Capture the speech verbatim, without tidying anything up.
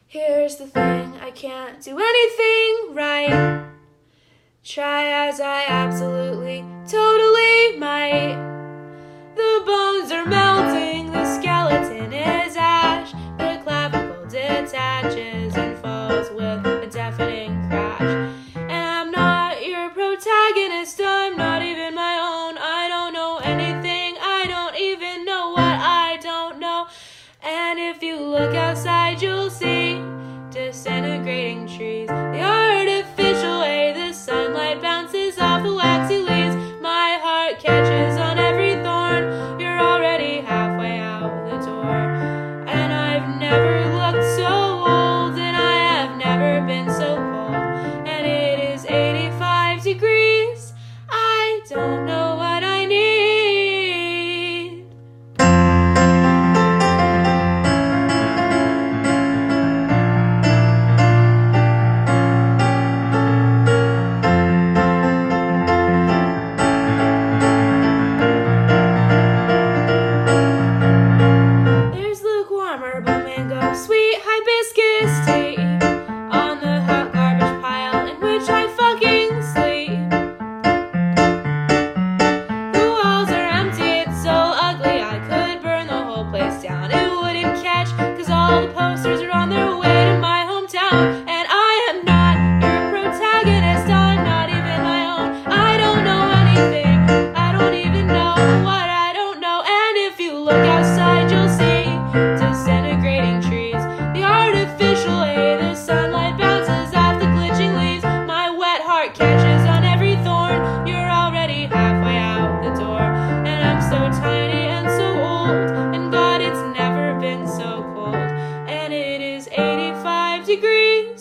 Here's the thing, I can't do anything right. Try as I absolutely, totally might. The bones are melting, the skeleton is ash. The clavicle detaches and falls with a deafening crash. And I'm not your protagonist, I'm not even my own. I don't know anything, I don't even know what I don't know. And if you look outside, you'll see disintegrating trees. The artificial way the sunlight bounces off the waxy leaves. My heart catches on every thorn. You're already halfway out the door. And I've never looked so old, and I have never been so cold. And it is eighty-five degrees. I don't know what I need. Mango, sweet hibiscus tea on the hot garbage pile in which I fucking sleep. The walls are empty, it's so ugly I could burn the whole place down. It wouldn't catch, cause all the posters are on their way to my hometown. And I am not your protagonist, I'm not even my own. I don't know anything, I don't even know what I don't know. And if you look outside, you'll see disintegrating trees. The artificial way the sunlight bounces off the glitching leaves. My wet heart catches on every thorn. You're already halfway out the door. And I'm so tiny and so old, and God, it's never been so cold. And it is eighty-five degrees.